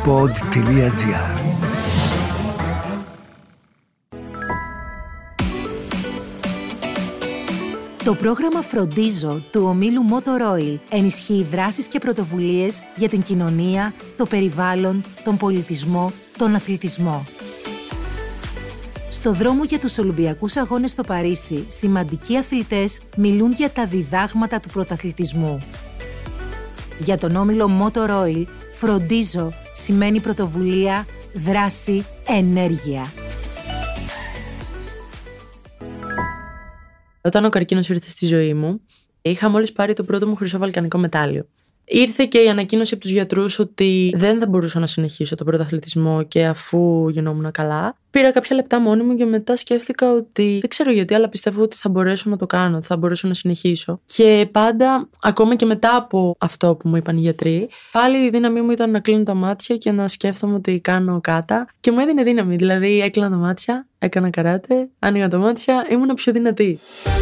pod.gr. Το πρόγραμμα Φροντίζω του ομίλου Motor Oil ενισχύει δράσεις και πρωτοβουλίες για την κοινωνία, το περιβάλλον, τον πολιτισμό, τον αθλητισμό. Στο δρόμο για τους Ολυμπιακούς Αγώνες στο Παρίσι, σημαντικοί αθλητές μιλούν για τα διδάγματα του πρωταθλητισμού. Για τον όμιλο Motor Oil, Φροντίζω σημαίνει πρωτοβουλία, δράση, ενέργεια. Όταν ο καρκίνος ήρθε στη ζωή μου, είχα μόλις πάρει το πρώτο μου χρυσό βαλκανικό μετάλλιο. Ήρθε και η ανακοίνωση από τους γιατρούς ότι δεν θα μπορούσα να συνεχίσω τον πρωταθλητισμό και αφού γινόμουν καλά. Πήρα κάποια λεπτά μόνη μου και μετά σκέφτηκα ότι δεν ξέρω γιατί, αλλά πιστεύω ότι θα μπορέσω να το κάνω, θα μπορέσω να συνεχίσω. Και πάντα, ακόμα και μετά από αυτό που μου είπαν οι γιατροί, πάλι η δύναμή μου ήταν να κλείνω τα μάτια και να σκέφτομαι ότι κάνω κάτα. Και μου έδινε δύναμη. Δηλαδή, έκλεινα τα μάτια, έκανα καράτε, άνοιγα τα μάτια, ήμουν πιο δυνατή.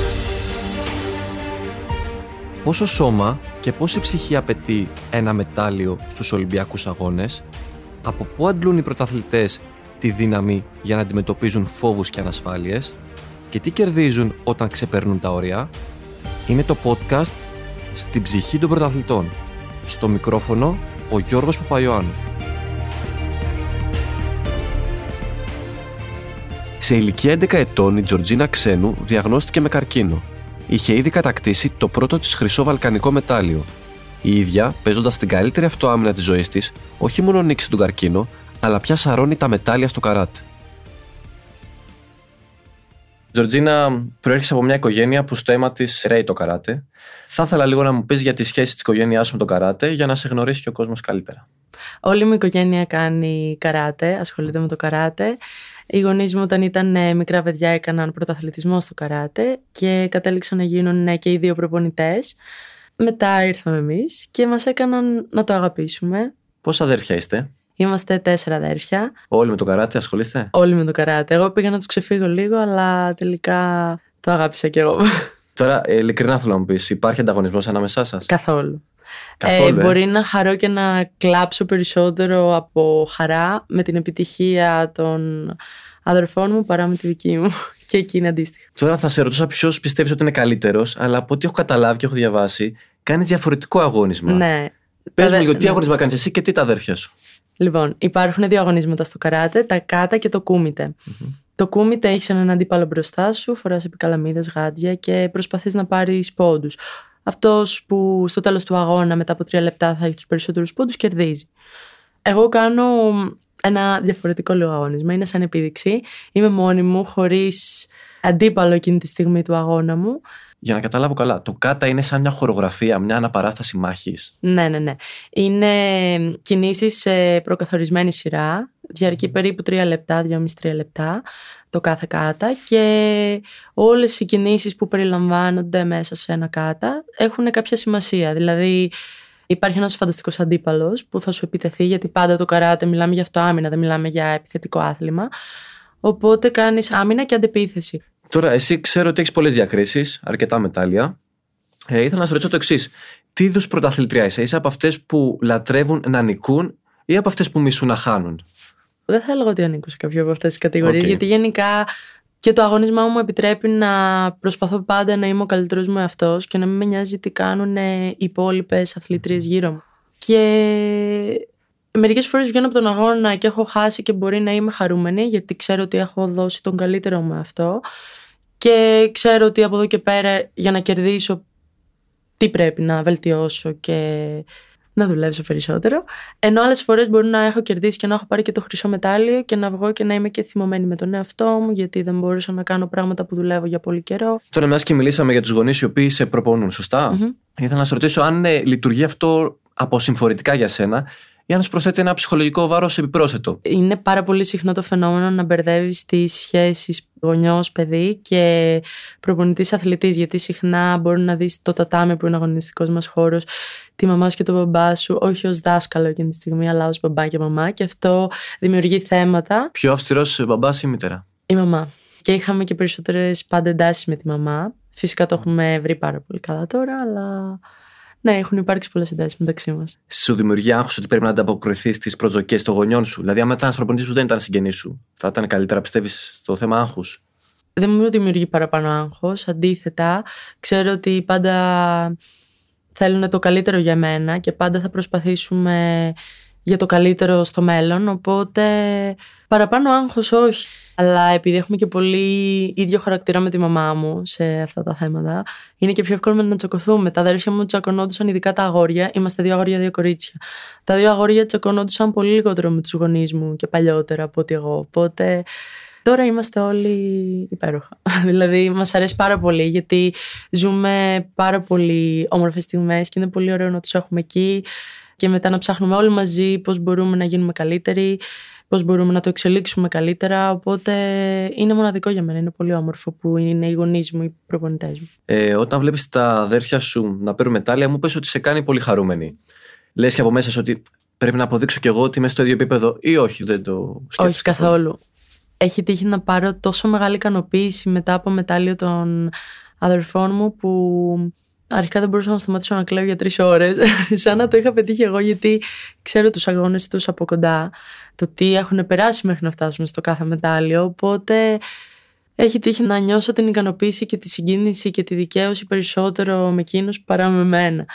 Πόσο σώμα και πόση ψυχή απαιτεί ένα μετάλλιο στους Ολυμπιακούς Αγώνες, από πού αντλούν οι πρωταθλητές τη δύναμη για να αντιμετωπίζουν φόβους και ανασφάλειες και τι κερδίζουν όταν ξεπερνούν τα όρια, είναι το podcast «Στην ψυχή των πρωταθλητών». Στο μικρόφωνο ο Γιώργος Παπαϊωάννου. Σε ηλικία 11 ετών η Τζορτζίνα Ξένου διαγνώστηκε με καρκίνο. Είχε ήδη κατακτήσει το πρώτο της χρυσό βαλκανικό μετάλλιο. Η ίδια, παίζοντας την καλύτερη αυτοάμυνα της ζωής της, όχι μόνο νίκησε τον καρκίνο, αλλά πια σαρώνει τα μετάλλια στο καράτε. Τζορτζίνα, προέρχεσαι από μια οικογένεια που στο αίμα της ρέει το καράτε. Θα ήθελα λίγο να μου πεις για τη σχέση της οικογένειάς σου με το καράτε, για να σε γνωρίσει και ο κόσμος καλύτερα. Όλη μου η οικογένεια κάνει καράτε, ασχολείται με το καράτε. Οι γονείς μου όταν ήταν μικρά παιδιά έκαναν πρωταθλητισμό στο καράτε και κατέληξαν να γίνουν και οι δύο προπονητές. Μετά ήρθαμε εμείς και μας έκαναν να το αγαπήσουμε. Πόσα αδέρφια είστε? Είμαστε 4 αδέρφια. Όλοι με το καράτε ασχολείστε? Όλοι με το καράτε. Εγώ πήγα να τους ξεφύγω λίγο, αλλά τελικά το αγάπησα κι εγώ. Τώρα, ειλικρινά θέλω να μου πεις, υπάρχει ανταγωνισμός ανάμεσά σας? Καθόλου. Καθόλου Μπορεί να χαρώ και να κλάψω περισσότερο από χαρά με την επιτυχία των αδερφών μου παρά με τη δική μου. Και εκεί είναι αντίστοιχα. Τώρα θα σε ρωτούσα ποιος πιστεύεις ότι είναι καλύτερος, αλλά από ό,τι έχω καταλάβει και έχω διαβάσει, κάνεις διαφορετικό αγώνισμα. Ναι. Πες μου λίγο, τι αγώνισμα κάνεις εσύ και τι τα αδέρφια σου? Λοιπόν, υπάρχουν 2 αγωνίσματα στο καράτε, τα κάτα και το κούμιτε. Το κούμιτε έχεις έναν αντίπαλο μπροστά σου, φοράς επικαλαμίδες, γάντια και προσπαθείς να πάρεις πόντους. Αυτός που στο τέλος του αγώνα μετά από 3 λεπτά θα έχει τους περισσότερους πόντους κερδίζει. Εγώ κάνω ένα διαφορετικό λίγο αγώνισμα, είναι σαν επίδειξη. Είμαι μόνη μου, χωρίς αντίπαλο εκείνη τη στιγμή του αγώνα μου. Για να καταλάβω καλά, το κάτα είναι σαν μια χορογραφία, μια αναπαράσταση μάχης. Ναι. Είναι κινήσεις σε προκαθορισμένη σειρά. Διαρκεί περίπου 3 λεπτά, 2,5-3 λεπτά το κάθε κάτα και όλες οι κινήσεις που περιλαμβάνονται μέσα σε ένα κάτα έχουν κάποια σημασία. Δηλαδή υπάρχει ένας φανταστικός αντίπαλος που θα σου επιτεθεί, γιατί πάντα το καράτε μιλάμε για αυτοάμυνα, δεν μιλάμε για επιθετικό άθλημα. Οπότε κάνεις άμυνα και αντεπίθεση. Τώρα, εσύ ξέρω ότι έχεις πολλές διακρίσεις, αρκετά μετάλλια. Ήθελα να σε ρωτήσω το εξής. Τι είδους πρωταθλητριά είσαι? Είσαι από αυτές που λατρεύουν να νικούν ή από αυτές που μισούν να χάνουν? Δεν θα έλεγα ότι ανήκω σε κάποια από αυτές τις κατηγορίες, γιατί γενικά και το αγώνισμά μου επιτρέπει να προσπαθώ πάντα να είμαι ο καλύτερος μου εαυτός και να μην με νοιάζει τι κάνουν οι υπόλοιπες αθλητρίες γύρω μου. Και μερικές φορές βγαίνω από τον αγώνα και έχω χάσει και μπορεί να είμαι χαρούμενη, γιατί ξέρω ότι έχω δώσει τον καλύτερο μου εαυτό και ξέρω ότι από εδώ και πέρα για να κερδίσω τι πρέπει να βελτιώσω και να δουλέψω περισσότερο. Ενώ άλλες φορές μπορεί να έχω κερδίσει και να έχω πάρει και το χρυσό μετάλλιο και να βγω και να είμαι και θυμωμένη με τον εαυτό μου, γιατί δεν μπορούσα να κάνω πράγματα που δουλεύω για πολύ καιρό. Τώρα, μιας και μιλήσαμε για τους γονείς οι οποίοι σε προπονούν, σωστά? Ήθελα να σε ρωτήσω αν λειτουργεί αυτό αποσυμφορητικά για σένα ή αν σου προσθέτει ένα ψυχολογικό βάρος επιπρόσθετο. Είναι πάρα πολύ συχνό το φαινόμενο να μπερδεύεις τις σχέσεις γονιός-παιδί και προπονητής-αθλητής, γιατί συχνά μπορεί να δεις το τατάμι που είναι ο αγωνιστικός μας χώρος, τη μαμά σου και τον μπαμπά σου, όχι ως δάσκαλο εκείνη τη στιγμή, αλλά ως μπαμπά και μαμά, και αυτό δημιουργεί θέματα. Πιο αυστηρός μπαμπάς ή μητέρα? Η μαμά. Και είχαμε και περισσότερες πάντα εντάσεις με τη μαμά. Φυσικά το έχουμε βρει πάρα πολύ καλά τώρα, αλλά Ναι, έχουν υπάρξει πολλές εντάσεις μεταξύ μας. Σου δημιουργεί άγχος ότι πρέπει να ανταποκριθείς στις προσδοκίες των γονιών σου? Δηλαδή, άμα ήταν ένας προπονητής που δεν ήταν συγγενής σου, θα ήταν καλύτερα, πιστεύεις, στο θέμα άγχους? Δεν μου δημιουργεί παραπάνω άγχος. Αντίθετα, ξέρω ότι πάντα θέλουν το καλύτερο για μένα και πάντα θα προσπαθήσουμε για το καλύτερο στο μέλλον. Οπότε παραπάνω άγχος όχι. Αλλά επειδή έχουμε και πολύ ίδιο χαρακτήρα με τη μαμά μου σε αυτά τα θέματα, είναι και πιο εύκολο να τσακωθούμε. Τα αδέρφια μου τσακωνόντουσαν, ειδικά τα αγόρια. Είμαστε 2 αγόρια, 2 κορίτσια. Τα 2 αγόρια τσακωνόντουσαν πολύ λιγότερο με τους γονείς μου και παλιότερα από ότι εγώ. Οπότε τώρα είμαστε όλοι υπέροχα. Δηλαδή μας αρέσει πάρα πολύ, γιατί ζούμε πάρα πολύ όμορφες στιγμές και είναι πολύ ωραίο να τους έχουμε εκεί και μετά να ψάχνουμε όλοι μαζί πώς μπορούμε να γίνουμε καλύτεροι, πώς μπορούμε να το εξελίξουμε καλύτερα. Οπότε είναι μοναδικό για μένα, είναι πολύ όμορφο που είναι οι γονείς μου, οι προπονητές μου. Όταν βλέπεις τα αδέρφια σου να παίρνουν μετάλλια, μου πες ότι σε κάνει πολύ χαρούμενη. Λες και από μέσα σου ότι πρέπει να αποδείξω κι εγώ ότι είμαι στο ίδιο επίπεδο, ή όχι, δεν το σκέφτεσαι? Όχι, καθόλου. Έχει τύχει να πάρω τόσο μεγάλη ικανοποίηση μετά από μετάλλιο των αδερφών μου που αρχικά δεν μπορούσα να σταματήσω να κλαίω για 3 ώρες. Σαν να το είχα πετύχει εγώ, γιατί ξέρω τους αγώνες τους από κοντά, το τι έχουν περάσει μέχρι να φτάσουν στο κάθε μετάλλιο. Οπότε έχει τύχει να νιώσω την ικανοποίηση και τη συγκίνηση και τη δικαίωση περισσότερο με εκείνους παρά με μένα.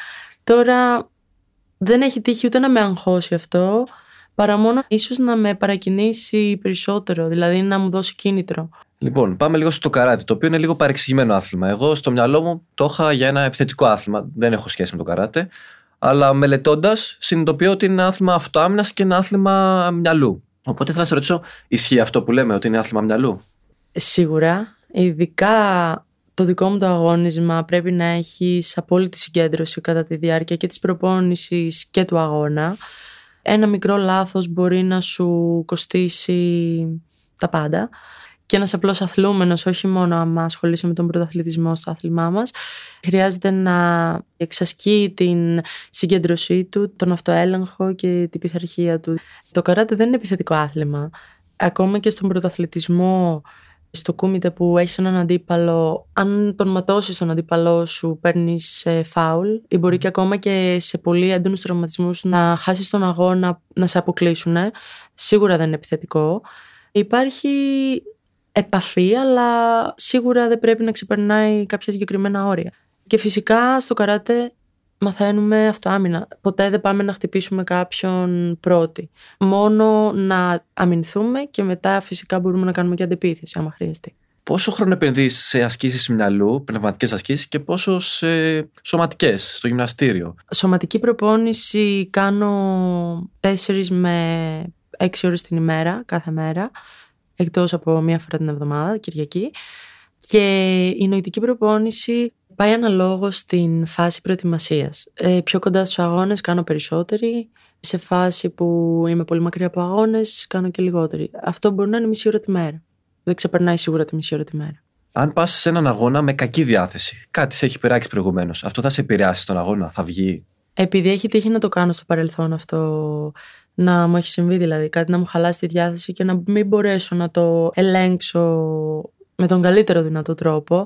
Τώρα δεν έχει τύχει ούτε να με αγχώσει αυτό, παρά μόνο ίσως να με παρακινήσει περισσότερο, δηλαδή να μου δώσει κίνητρο. Λοιπόν, πάμε λίγο στο καράτε, το οποίο είναι λίγο παρεξηγημένο άθλημα. Εγώ στο μυαλό μου το είχα για ένα επιθετικό άθλημα. Δεν έχω σχέση με το καράτε. Αλλά μελετώντας, συνειδητοποιώ ότι είναι ένα άθλημα αυτοάμυνας και ένα άθλημα μυαλού. Οπότε θέλω να σε ρωτήσω, ισχύει αυτό που λέμε ότι είναι άθλημα μυαλού? Σίγουρα. Ειδικά το δικό μου το αγώνισμα πρέπει να έχεις απόλυτη συγκέντρωση κατά τη διάρκεια και της προπόνησης και του αγώνα. Ένα μικρό λάθος μπορεί να σου κοστίσει τα πάντα. Και ένας απλός αθλούμενος, όχι μόνο άμα ασχολείσαι με τον πρωταθλητισμό στο άθλημά μας, χρειάζεται να εξασκεί την συγκέντρωσή του, τον αυτοέλεγχο και την πειθαρχία του. Το καράτε δεν είναι επιθετικό άθλημα. Ακόμα και στον πρωταθλητισμό, στο κούμιτε που έχεις έναν αντίπαλο, αν τον ματώσεις τον αντίπαλό σου, παίρνεις φάουλ, ή μπορεί και ακόμα και σε πολύ έντονους τραυματισμούς να χάσεις τον αγώνα, να σε αποκλείσουν. Σίγουρα δεν είναι επιθετικό. Υπάρχει επαφή, αλλά σίγουρα δεν πρέπει να ξεπερνάει κάποια συγκεκριμένα όρια. Και φυσικά στο καράτε μαθαίνουμε αυτοάμυνα. Ποτέ δεν πάμε να χτυπήσουμε κάποιον πρώτοι. Μόνο να αμυνθούμε και μετά φυσικά μπορούμε να κάνουμε και αντεπίθεση άμα χρειαστεί. Πόσο χρόνο επενδύεις σε ασκήσεις μυαλού, πνευματικές ασκήσεις, και πόσο σε σωματικές, στο γυμναστήριο? Σωματική προπόνηση κάνω 4 με 6 ώρες την ημέρα, κάθε μέρα, εκτός από 1 φορά την εβδομάδα, Κυριακή. Και η νοητική προπόνηση πάει αναλόγως στην φάση προετοιμασίας. Πιο κοντά στους αγώνες κάνω περισσότερη. Σε φάση που είμαι πολύ μακριά από αγώνες κάνω και λιγότερη. Αυτό μπορεί να είναι μισή ώρα τη μέρα. Δεν ξεπερνάει σίγουρα τη μισή ώρα τη μέρα. Αν πας σε έναν αγώνα με κακή διάθεση, κάτι σε έχει πειράξει προηγουμένως, αυτό θα σε επηρεάσει στον αγώνα, θα βγει? Επειδή έχει τύχει να το κάνω στο παρελθόν αυτό, να μου έχει συμβεί δηλαδή κάτι να μου χαλάσει τη διάθεση και να μην μπορέσω να το ελέγξω με τον καλύτερο δυνατό τρόπο,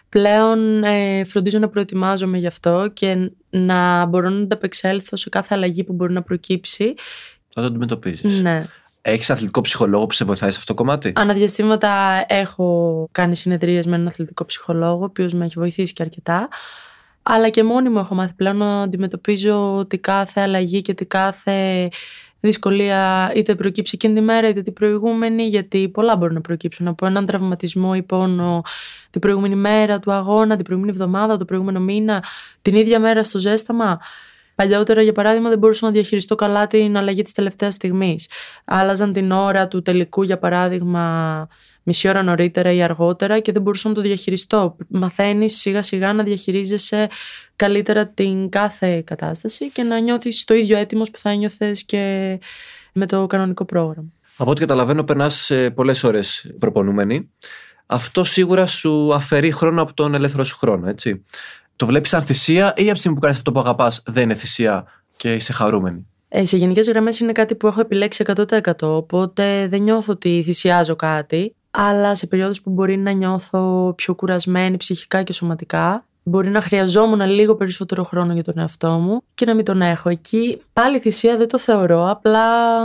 πλέον φροντίζω να προετοιμάζομαι γι' αυτό και να μπορώ να ανταπεξέλθω σε κάθε αλλαγή που μπορεί να προκύψει. Θα το αντιμετωπίζεις. Ναι. Έχεις αθλητικό ψυχολόγο που σε βοηθάει σε αυτό το κομμάτι? Αναδιαστήματα έχω κάνει συνεδρίες με έναν αθλητικό ψυχολόγο, ο οποίος με έχει βοηθήσει και αρκετά. Αλλά και μόνη μου έχω μάθει πλέον να αντιμετωπίζω τη κάθε αλλαγή και τη κάθε δυσκολία, είτε προκύψει εκείνη τη μέρα είτε την προηγούμενη, γιατί πολλά μπορούν να προκύψουν από έναν τραυματισμό ή πόνο την προηγούμενη μέρα του αγώνα, την προηγούμενη εβδομάδα, τον προηγούμενο μήνα, την ίδια μέρα στο ζέσταμα. Παλιότερα, για παράδειγμα, δεν μπορούσα να διαχειριστώ καλά την αλλαγή της τελευταίας στιγμής. Άλλαζαν την ώρα του τελικού, για παράδειγμα, μισή ώρα νωρίτερα ή αργότερα και δεν μπορούσα να το διαχειριστώ. Μαθαίνεις σιγά σιγά να διαχειρίζεσαι καλύτερα την κάθε κατάσταση και να νιώθεις το ίδιο έτοιμος που θα νιώθες και με το κανονικό πρόγραμμα. Από ό,τι καταλαβαίνω, περνάς πολλές ώρες προπονούμενη. Αυτό σίγουρα σου αφαιρεί χρόνο από τον ελεύθερο σου χρόνο, έτσι. Το βλέπεις σαν θυσία, ή από τη στιγμή που κάνεις αυτό που αγαπάς δεν είναι θυσία και είσαι χαρούμενη? Σε γενικές γραμμές είναι κάτι που έχω επιλέξει 100%, οπότε δεν νιώθω ότι θυσιάζω κάτι, αλλά σε περιόδους που μπορεί να νιώθω πιο κουρασμένη ψυχικά και σωματικά, Μπορεί να χρειαζόμουν λίγο περισσότερο χρόνο για τον εαυτό μου και να μην τον έχω. Εκεί πάλι θυσία δεν το θεωρώ, απλά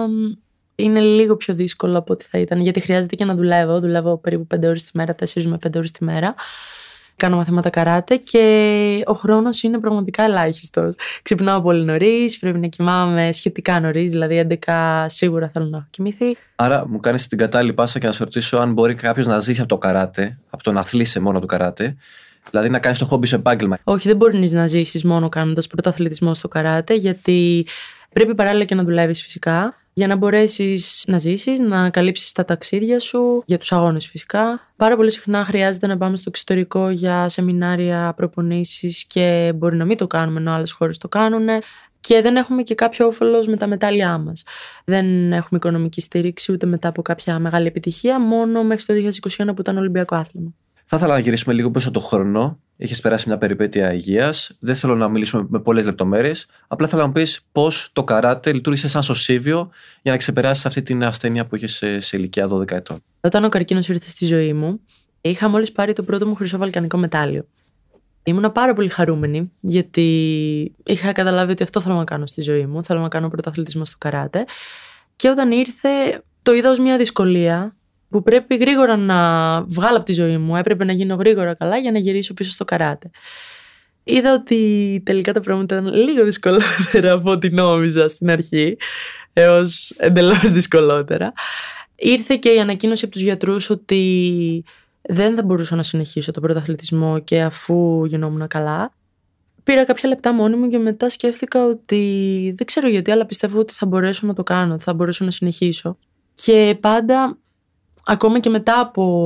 είναι λίγο πιο δύσκολο από ό,τι θα ήταν, γιατί χρειάζεται και να δουλεύω. Δουλεύω περίπου 5 ώρες τη μέρα, 4 με 5 ώρες τη μέρα. Κάνω μαθήματα καράτε και ο χρόνος είναι πραγματικά ελάχιστος. Ξυπνάω πολύ νωρίς, πρέπει να κοιμάμαι σχετικά νωρίς, δηλαδή 11 σίγουρα θέλω να έχω κοιμηθεί. Άρα μου κάνεις την κατάλληλη πάσα και να σε ρωτήσω αν μπορεί κάποιος να ζήσει από το καράτε, από το να αθλείσαι μόνο του καράτε, δηλαδή να κάνεις το χόμπι σου επάγγελμα. Όχι, δεν μπορείς να ζήσεις μόνο κάνοντας πρωταθλητισμό στο καράτε, γιατί πρέπει παράλληλα και να δουλεύεις φυσικά. Για να μπορέσεις να ζήσεις, να καλύψεις τα ταξίδια σου, για τους αγώνες φυσικά. Πάρα πολύ συχνά χρειάζεται να πάμε στο εξωτερικό για σεμινάρια, προπονήσεις και μπορεί να μην το κάνουμε ενώ άλλες χώρες το κάνουν. Και δεν έχουμε και κάποιο όφελος με τα μετάλλια μας. Δεν έχουμε οικονομική στήριξη ούτε μετά από κάποια μεγάλη επιτυχία, μόνο μέχρι το 2021 που ήταν Ολυμπιακό άθλημα. Θα ήθελα να γυρίσουμε λίγο πίσω το χρόνο. Έχεις περάσει μια περιπέτεια υγείας. Δεν θέλω να μιλήσουμε με πολλές λεπτομέρειες. Απλά θέλω να μου πεις πώς το καράτε λειτουργήσε σαν σωσίβιο για να ξεπεράσεις αυτή την ασθένεια που είχες σε ηλικία 12 ετών. Όταν ο καρκίνος ήρθε στη ζωή μου, είχα μόλις πάρει το πρώτο μου χρυσό βαλκανικό μετάλλιο. Ήμουνα πάρα πολύ χαρούμενη, γιατί είχα καταλάβει ότι αυτό θέλω να κάνω στη ζωή μου. Θέλω να κάνω πρωταθλητισμό στο καράτε. Και όταν ήρθε, το είδα ως μια δυσκολία που πρέπει γρήγορα να βγάλω από τη ζωή μου. Έπρεπε να γίνω γρήγορα καλά για να γυρίσω πίσω στο καράτε. Είδα ότι τελικά τα πράγματα ήταν λίγο δυσκολότερα από ό,τι νόμιζα στην αρχή, έως εντελώς δυσκολότερα. Ήρθε και η ανακοίνωση από τους γιατρούς ότι δεν θα μπορούσα να συνεχίσω τον πρωταθλητισμό και αφού γινόμουν καλά. Πήρα κάποια λεπτά μόνη μου και μετά σκέφτηκα ότι δεν ξέρω γιατί, αλλά πιστεύω ότι θα μπορέσω να το κάνω, θα μπορέσω να συνεχίσω. Και πάντα, ακόμα και μετά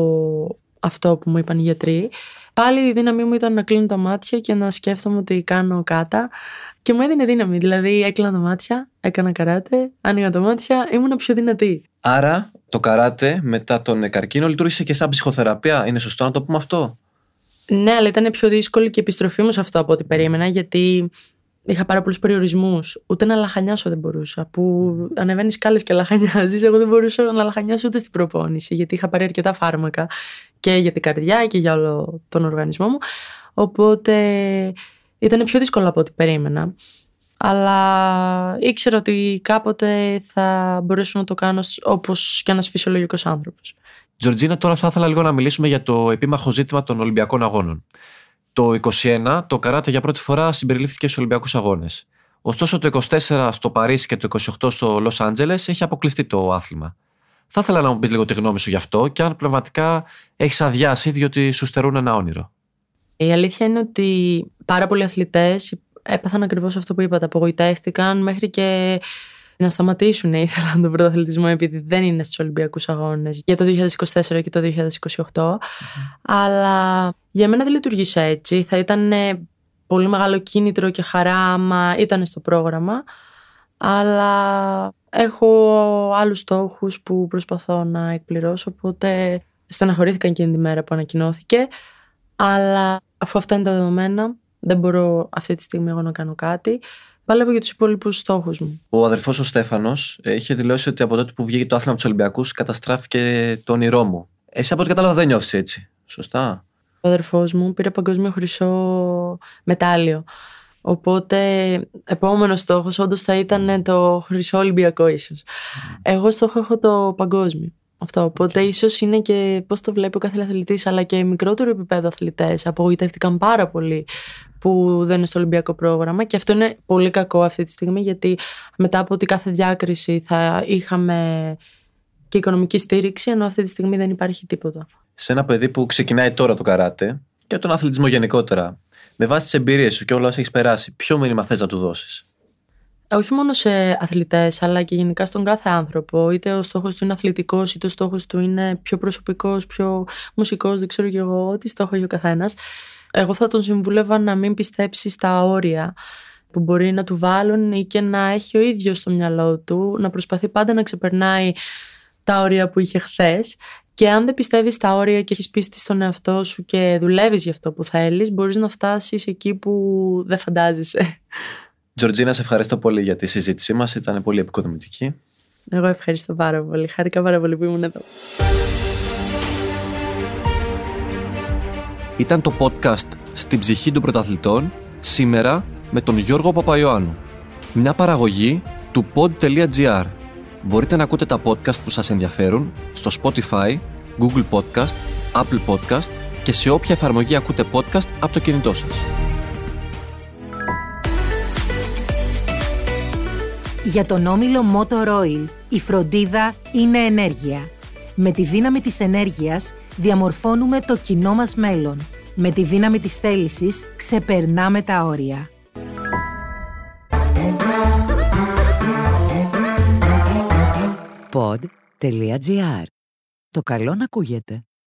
από αυτό που μου είπαν οι γιατροί, πάλι η δύναμή μου ήταν να κλείνω τα μάτια και να σκέφτομαι ότι κάνω κάτα. Και μου έδινε δύναμη. Δηλαδή, έκλεινα τα μάτια, έκανα καράτε, άνοιγα τα μάτια, ήμουν πιο δυνατή. Άρα, το καράτε μετά τον καρκίνο λειτουργήσε και σαν ψυχοθεραπεία. Είναι σωστό να το πούμε αυτό? Ναι, αλλά ήταν πιο δύσκολη και η επιστροφή μου σε αυτό από ό,τι περίμενα, γιατί είχα πάρα πολλούς περιορισμούς. Ούτε να λαχανιάσω δεν μπορούσα. Που ανεβαίνεις σκάλες και λαχανιάζεις. Εγώ δεν μπορούσα να λαχανιάσω ούτε στην προπόνηση, γιατί είχα πάρει αρκετά φάρμακα και για την καρδιά και για όλο τον οργανισμό μου. Οπότε ήταν πιο δύσκολο από ό,τι περίμενα. Αλλά ήξερα ότι κάποτε θα μπορέσω να το κάνω όπως και ένας φυσιολογικός άνθρωπος. Τζορτζίνα, τώρα θα ήθελα λίγο να μιλήσουμε για το επίμαχο ζήτημα των Ολυμπιακών Αγώνων. Το 2021 το καράτε για πρώτη φορά συμπεριλήφθηκε στους Ολυμπιακούς Αγώνες. Ωστόσο το 24 στο Παρίσι και το 28 στο Λος Άντζελες έχει αποκλειστεί το άθλημα. Θα ήθελα να μου πεις λίγο τη γνώμη σου γι' αυτό και αν πραγματικά έχεις αδειάσει διότι σου στερούν ένα όνειρο. Η αλήθεια είναι ότι πάρα πολλοί αθλητές έπαθαν ακριβώς αυτό που είπατε. Απογοητεύτηκαν μέχρι και να σταματήσουν. Ήθελαν τον πρωταθλητισμό επειδή δεν είναι στους Ολυμπιακούς Αγώνες για το 2024 και το 2028. Αλλά για μένα δεν λειτουργήσε έτσι. Θα ήταν πολύ μεγάλο κίνητρο και χαρά άμα ήταν στο πρόγραμμα. Αλλά έχω άλλους στόχους που προσπαθώ να εκπληρώσω. Οπότε στεναχωρήθηκα εκείνη τη μέρα που ανακοινώθηκε. Αλλά αφού αυτά είναι τα δεδομένα, δεν μπορώ αυτή τη στιγμή εγώ να κάνω κάτι. Παλεύω για τους υπόλοιπους στόχους μου. Ο αδερφός ο Στέφανος είχε δηλώσει ότι από τότε που βγήκε το άθλημα από τους Ολυμπιακούς καταστράφηκε το όνειρό μου. Εσύ από ό,τι κατάλαβα δεν νιώθεις έτσι, σωστά? Ο αδερφός μου πήρε παγκόσμιο χρυσό μετάλλιο. Οπότε επόμενος στόχος όντως θα ήταν το χρυσό Ολυμπιακό ίσως. Εγώ στόχο έχω το παγκόσμιο. Αυτό. Οπότε ίσως είναι και πώς το βλέπει ο κάθε αθλητής, αλλά και μικρότερο επίπεδο αθλητές απογοητεύτηκαν πάρα πολύ που δεν είναι στο Ολυμπιακό πρόγραμμα. Και αυτό είναι πολύ κακό αυτή τη στιγμή, γιατί μετά από την κάθε διάκριση θα είχαμε και οικονομική στήριξη, ενώ αυτή τη στιγμή δεν υπάρχει τίποτα. Σε ένα παιδί που ξεκινάει τώρα το καράτε και τον αθλητισμό γενικότερα, με βάση τις εμπειρίες σου και όλα όσα έχεις περάσει, ποιο μήνυμα θες να του δώσεις? Όχι μόνο σε αθλητές, αλλά και γενικά στον κάθε άνθρωπο. Είτε ο στόχος του είναι αθλητικός, είτε ο στόχος του είναι πιο προσωπικός, πιο μουσικός, δεν ξέρω κι εγώ τι στόχο έχει ο καθένας. Εγώ θα τον συμβούλευα να μην πιστέψει στα όρια που μπορεί να του βάλουν ή και να έχει ο ίδιος στο μυαλό του, να προσπαθεί πάντα να ξεπερνάει τα όρια που είχε χθες. Και αν δεν πιστεύεις στα όρια και έχεις πίστη στον εαυτό σου και δουλεύεις για αυτό που θέλεις, μπορείς να φτάσεις εκεί που δεν φαντάζεσαι. Τζορτζίνα, σε ευχαριστώ πολύ για τη συζήτησή μας. Ήταν πολύ επικοδομητική. Εγώ ευχαριστώ πάρα πολύ. Χάρηκα πάρα πολύ που ήμουν εδώ. Ήταν το podcast στην ψυχή των πρωταθλητών, σήμερα με τον Γιώργο Παπαϊωάννου. Μια παραγωγή του pod.gr. Μπορείτε να ακούτε τα podcast που σας ενδιαφέρουν στο Spotify, Google Podcast, Apple Podcast και σε όποια εφαρμογή ακούτε podcast από το κινητό σας. Για τον όμιλο Motor Oil, η φροντίδα είναι ενέργεια. Με τη δύναμη της ενέργειας διαμορφώνουμε το κοινό μας μέλλον. Με τη δύναμη της θέλησης ξεπερνάμε τα όρια. Pod.gr. Το καλό να ακούγεται.